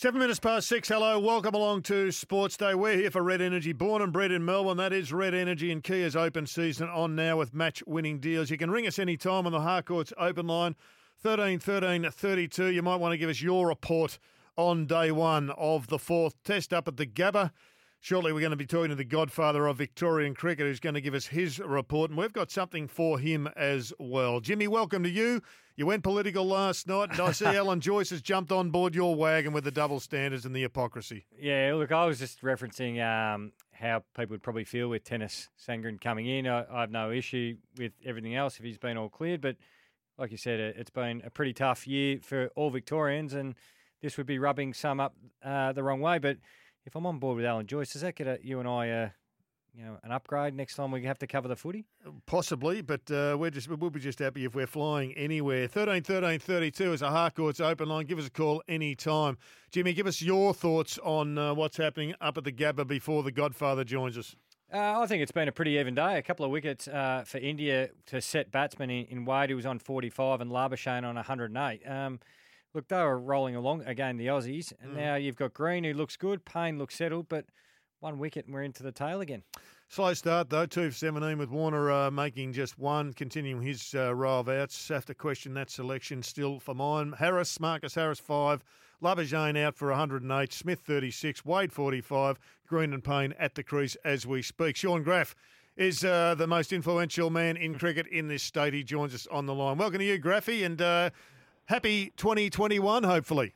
7 minutes past 6. Hello, welcome along to Sports Day. We're here for Red Energy, born and bred in Melbourne. That is Red Energy, and Kia's open season on now with match-winning deals. You can ring us anytime on the Harcourts open line, 13 13 32. You might want to give us your report on day one of the fourth test up at the Gabba. Shortly, we're going to be talking to the godfather of Victorian cricket, who's going to give us his report, and we've got something for him as well. Jimmy, welcome to you. You went political last night, and I see Alan Joyce has jumped on board your wagon with the double standards and the hypocrisy. Yeah, look, I was just referencing how people would probably feel with Tennis Sangren coming in. I have no issue with everything else if he's been all cleared, but like you said, it's been a pretty tough year for all Victorians, and this would be rubbing some up the wrong way. But if I'm on board with Alan Joyce, does that get you and I an upgrade next time we have to cover the footy? Possibly, but we'll be just happy if we're flying anywhere. 13 13 32 is a Harcourts open line. Give us a call any time. Jimmy, give us your thoughts on what's happening up at the Gabba before the godfather joins us. I think it's been a pretty even day. A couple of wickets for India to set batsmen in Wade, who was on 45, and Labuschagne on 108. Look, they were rolling along, again, the Aussies. And now you've got Green, who looks good. Payne looks settled, but one wicket and we're into the tail again. Slow start, though. 2 for 17 with Warner making just one, continuing his row of outs. Have to question that selection still for mine. Marcus Harris, 5. Labuschagne out for 108. Smith, 36. Wade, 45. Green and Payne at the crease as we speak. Sean Graff is the most influential man in cricket in this state. He joins us on the line. Welcome to you, Graffy, and happy 2021, hopefully.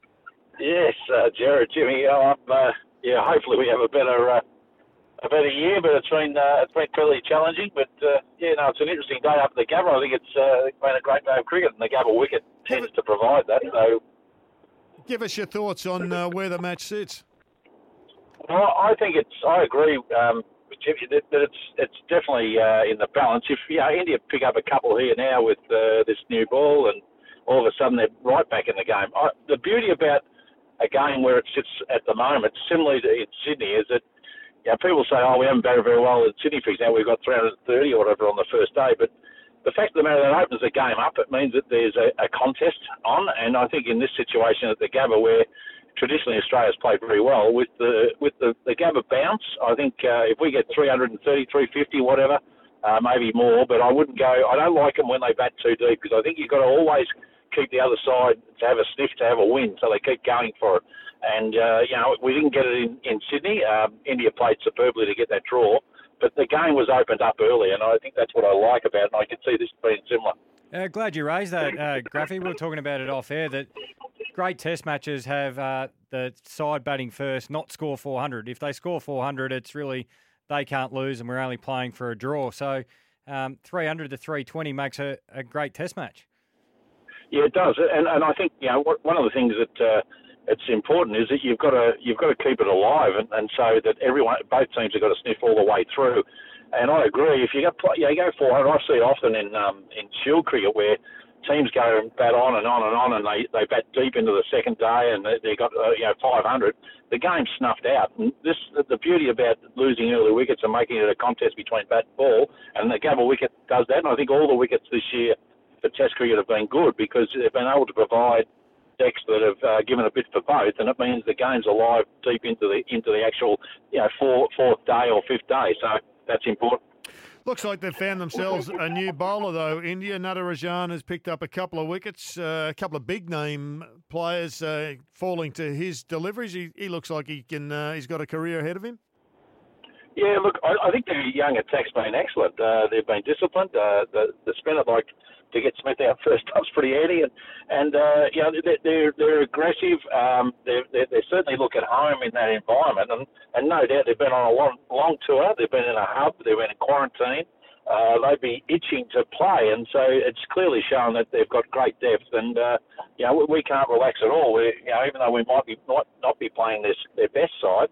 Yes, Jared, Jimmy. Hopefully we have a better year, but it's been fairly challenging. But it's an interesting day up at the Gabba. I think it's been a great day of cricket, and the Gabba wicket tends to provide that. So, give us your thoughts on where the match sits. Well, I agree with Jimmy that it's definitely in the balance. If India pick up a couple here now with this new ball, and all of a sudden they're right back in the game. The beauty about a game where it sits at the moment, similarly to in Sydney, is that people say, we haven't batted very well in Sydney, for example. We've got 330 or whatever on the first day. But the fact of the matter, that opens the game up. It means that there's a contest on. And I think in this situation at the Gabba, where traditionally Australia's played very well, with the Gabba bounce, I think if we get 330, 350, whatever, maybe more. But I don't like them when they bat too deep, because I think you've got to always keep the other side to have a sniff, to have a win, so they keep going for it. And, we didn't get it in Sydney. India played superbly to get that draw, but the game was opened up early, and I think that's what I like about it, and I can see this being similar. Glad you raised that, Graffy. We were talking about it off air, that great test matches have the side batting first, not score 400. If they score 400, it's really they can't lose, and we're only playing for a draw. So 300 to 320 makes a great test match. Yeah, it does, and I think one of the things that it's important is that you've got to keep it alive, and so that both teams have got to sniff all the way through. And I agree. If you go 400, I see it often in Shield cricket where teams go and bat on and on and on, and they bat deep into the second day, and they got 500. The game's snuffed out. And the beauty about losing early wickets and making it a contest between bat and ball, and the Gabba wicket does that. And I think all the wickets this year for Test cricket have been good, because they've been able to provide decks that have given a bit for both, and it means the game's alive deep into the actual fourth day or fifth day. So that's important. Looks like they've found themselves a new bowler, though. India, Natarajan has picked up a couple of wickets, a couple of big-name players falling to his deliveries. He looks like he's got a career ahead of him. Yeah, look, I think the young attack's been excellent. They've been disciplined. The spinner, to get Smith out first up's pretty handy, and they're aggressive. They certainly look at home in that environment, and no doubt they've been on a long tour. They've been in a hub. They've been in quarantine. They'd be itching to play, and so it's clearly shown that they've got great depth. And we can't relax at all. Even though we might not be playing their best side,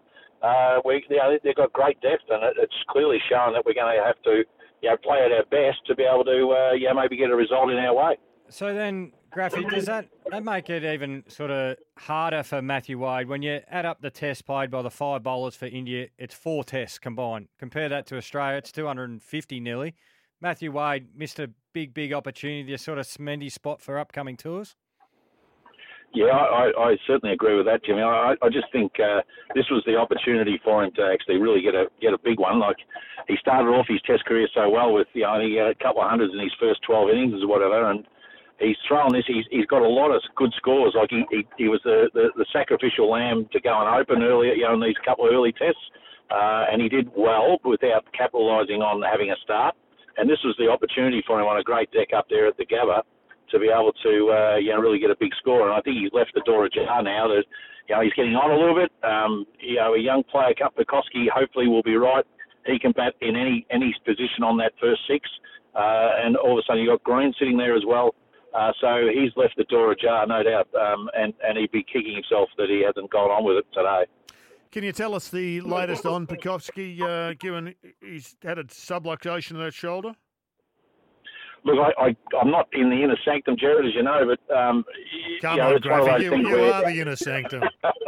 they've got great depth, and it's clearly shown that we're going to have to play at our best to be able to maybe get a result in our way. So then, Graffy, does that make it even sort of harder for Matthew Wade? When you add up the tests played by the 5 bowlers for India, it's 4 tests combined. Compare that to Australia, it's 250 nearly. Matthew Wade missed a big opportunity, a sort of Smendy spot for upcoming tours. Yeah, I certainly agree with that, Jimmy. I just think this was the opportunity for him to actually really get a big one. Like, he started off his Test career so well with, he had a couple of hundreds in his first 12 innings or whatever, and he's thrown this. He's got a lot of good scores. Like, he was the sacrificial lamb to go and open earlier, in these couple of early Tests, and he did well without capitalising on having a start. And this was the opportunity for him on a great deck up there at the Gabba to be able to, really get a big score. And I think he's left the door ajar now that, he's getting on a little bit. A young player, Pucovski, hopefully will be right. He can bat in any position on that first six. And all of a sudden you've got Green sitting there as well. So he's left the door ajar, no doubt. And he'd be kicking himself that he hasn't gone on with it today. Can you tell us the latest on Pucovski, given he's had a subluxation of that shoulder? Look, I'm not in the inner sanctum, Jared, as you know, but Come on, it's one of those Graffy, things you where... are the inner sanctum.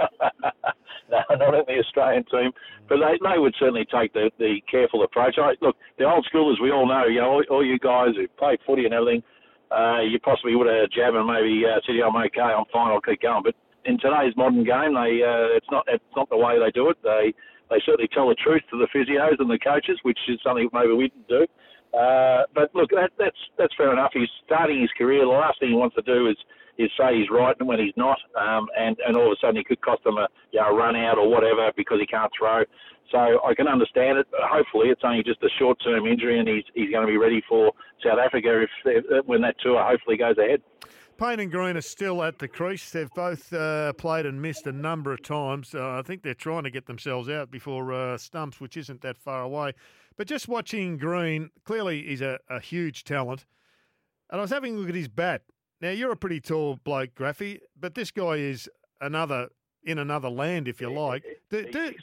No, not in the Australian team, but they would certainly take the careful approach. Look, the old schoolers, we all know, all you guys who play footy and everything, you possibly would have a jab and maybe said, I'm okay, I'm fine, I'll keep going. But in today's modern game, it's not the way they do it. They certainly tell the truth to the physios and the coaches, which is something maybe we didn't do. But look, that's fair enough. He's starting his career. The last thing he wants to do is say he's right when he's not, and all of a sudden he could cost them a run out or whatever because he can't throw. So I can understand it. Hopefully it's only just a short-term injury, and he's going to be ready for South Africa when that tour hopefully goes ahead. Payne and Green are still at the crease. They've both played and missed a number of times. I think they're trying to get themselves out before stumps, which isn't that far away. But just watching Green, clearly he's a huge talent. And I was having a look at his bat. Now, you're a pretty tall bloke, Graffy, but this guy is in another land, if you like. He's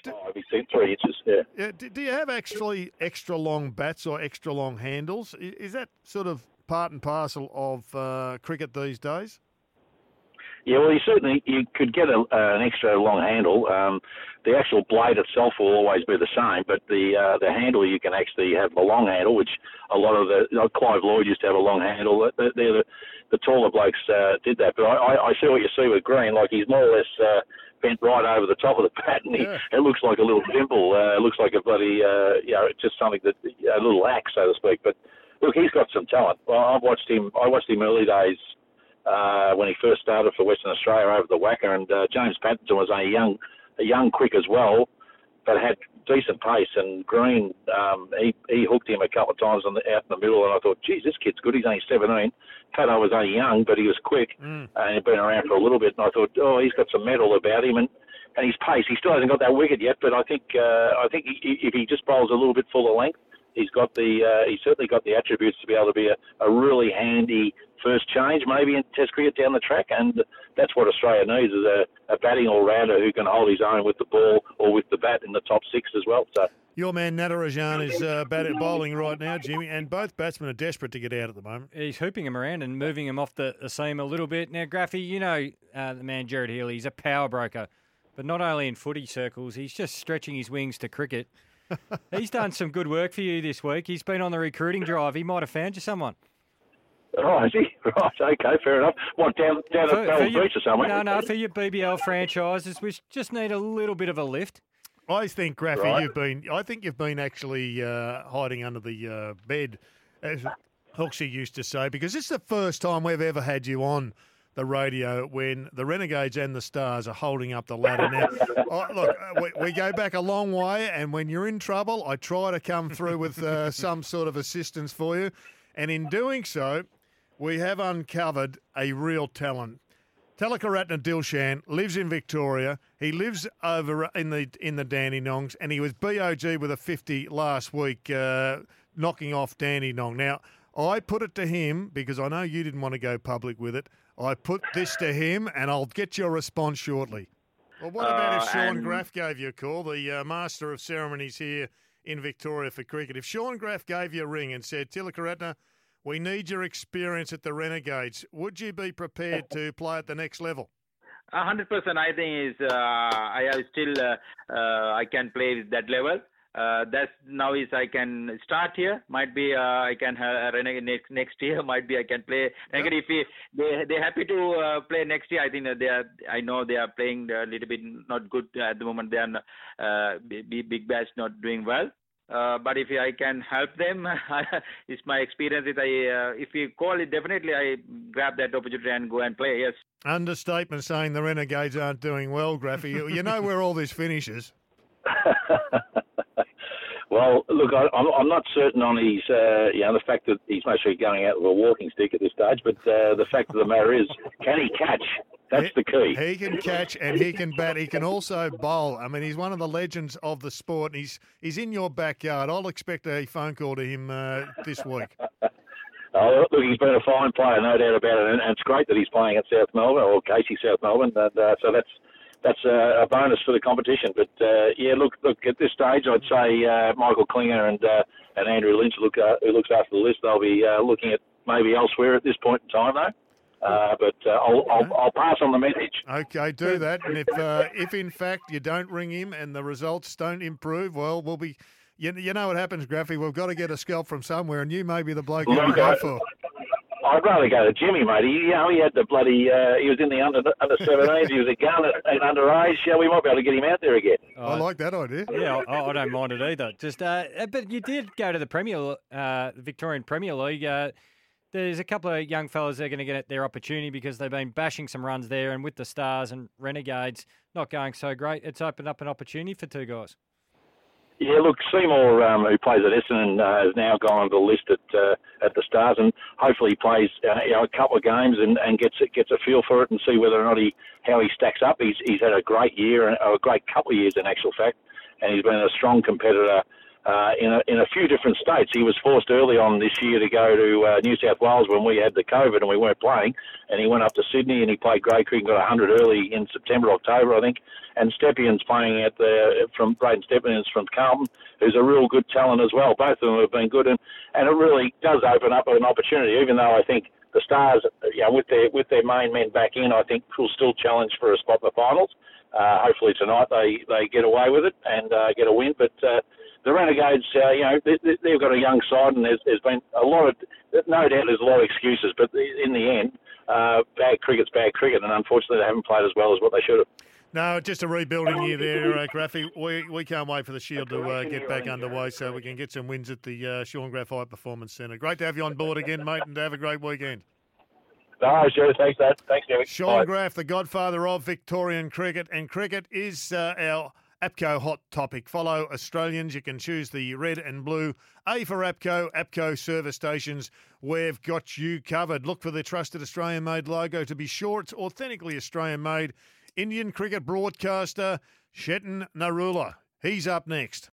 3 inches, yeah. Do you have actually extra long bats or extra long handles? Is that sort of part and parcel of cricket these days? Yeah, well, you could get an extra long handle. The actual blade itself will always be the same, but the handle, you can actually have a long handle, which a lot of Clive Lloyd used to have a long handle. The taller blokes did that, but I see what you see with Green. Like, he's more or less bent right over the top of the bat, and it looks like a little dimple. It looks like a bloody, just something that a little axe, so to speak. But look, he's got some talent. I watched him early days. When he first started for Western Australia over the Wacker, and James Patterson was a young quick as well, but had decent pace. And Green, he hooked him a couple of times out in the middle, and I thought, geez, this kid's good. He's only 17. Patto was only young, but he was quick, and he'd been around for a little bit. And I thought, he's got some mettle about him, and his pace. He still hasn't got that wicket yet, but I think if he just bowls a little bit fuller length, he's certainly got the attributes to be able to be a really handy first change, maybe in Test cricket down the track, and that's what Australia needs, is a batting all-rounder who can hold his own with the ball or with the bat in the top six as well. So your man Natarajan is bowling right now, Jimmy, and both batsmen are desperate to get out at the moment. He's hooping him around and moving him off the seam a little bit. Now, Graffy, the man Jared Healy, he's a power broker, but not only in footy circles, he's just stretching his wings to cricket. He's done some good work for you this week. He's been on the recruiting drive. He might have found you someone. Oh, is he? Right, okay, fair enough. What, down at Bell Beach or somewhere? No, for your BBL franchises, we just need a little bit of a lift. I think, Graffy, right. you've been actually hiding under the bed, as Hooksy used to say, because this is the first time we've ever had you on the radio when the Renegades and the Stars are holding up the ladder. Now, look, we go back a long way, and when you're in trouble, I try to come through with some sort of assistance for you. And in doing so, we have uncovered a real talent. Tilakaratne Dilshan lives in Victoria. He lives over in the Dandenongs, and he was BOG with a 50 last week, knocking off Dandenong. Now, I put it to him, because I know you didn't want to go public with it. I put this to him, and I'll get your response shortly. Well, what about if Sean Graff gave you a call, the master of ceremonies here in Victoria for cricket? If Sean Graff gave you a ring and said, Tilakaratne, we need your experience at the Renegades, would you be prepared to play at the next level? 100%. I think I can play at that level. That's now is I can start here. Might be I can next year. Might be I can play. Yep. If they're happy to play next year, I think that I know they are playing a little bit not good at the moment. They are Big Bash not doing well. But if I can help them, it's my experience. If you call it, definitely I grab that opportunity and go and play. Yes. Understatement saying the Renegades aren't doing well, Graffy. You know where all this finishes. Well, look, I'm not certain on his, the fact that he's mostly going out with a walking stick at this stage, but the fact of the matter is, can he catch? That's the key. He can catch and he can bat. He can also bowl. I mean, he's one of the legends of the sport. And he's in your backyard. I'll expect a phone call to him this week. Oh, look, he's been a fine player, no doubt about it. And it's great that he's playing at South Melbourne, or Casey South Melbourne. And, so that's a bonus for the competition. But, look, at this stage, I'd say Michael Klinger and Andrew Lynch, who looks after the list, they'll be looking at maybe elsewhere at this point in time, though. But I'll pass on the message. Okay, do that. And if in fact you don't ring him and the results don't improve, well, we'll be. You know what happens, Graffy? We've got to get a scalp from somewhere, and you may be the bloke you go for. I'd rather go to Jimmy, mate. He had the bloody. He was in the under 17s. He was a gun at underage. Yeah, we might be able to get him out there again. I like that idea. Yeah, I don't mind it either. Just, but you did go to the Victorian Premier League. There's a couple of young fellas that are going to get their opportunity because they've been bashing some runs there, and with the Stars and Renegades not going so great, it's opened up an opportunity for two guys. Yeah, look, Seymour, who plays at Essendon, has now gone on the list at the Stars, and hopefully he plays a couple of games and gets a feel for it and see whether or not how he stacks up. He's had a great year, or a great couple of years in actual fact, and he's been a strong competitor in a few different states. He was forced early on this year to go to New South Wales when we had the COVID and we weren't playing, and he went up to Sydney and he played grade cricket and got 100 early in September, October, I think. And Stepien's playing Braden Stepien's from Carlton, who's a real good talent as well. Both of them have been good, and it really does open up an opportunity, even though I think the Stars, with their main men back in, I think will still challenge for a spot in the finals. Hopefully tonight they get away with it and get a win, but the Renegades, they've got a young side, and there's been a lot of, no doubt there's a lot of excuses, but in the end, bad cricket's bad cricket, and unfortunately they haven't played as well as what they should have. No, just a rebuilding year there, Graffy. We can't wait for the Shield to get back underway so we can get some wins at the Sean Graffite Performance Centre. Great to have you on board again, mate, and to have a great weekend. No, sure. Thanks, Dad. Thanks, Gary. Sean Graff, the godfather of Victorian cricket, and cricket is our APCO hot topic. Follow Australians. You can choose the red and blue. A for APCO service stations. We've got you covered. Look for the trusted Australian-made logo to be sure it's authentically Australian-made. Indian cricket broadcaster Chetan Narula. He's up next.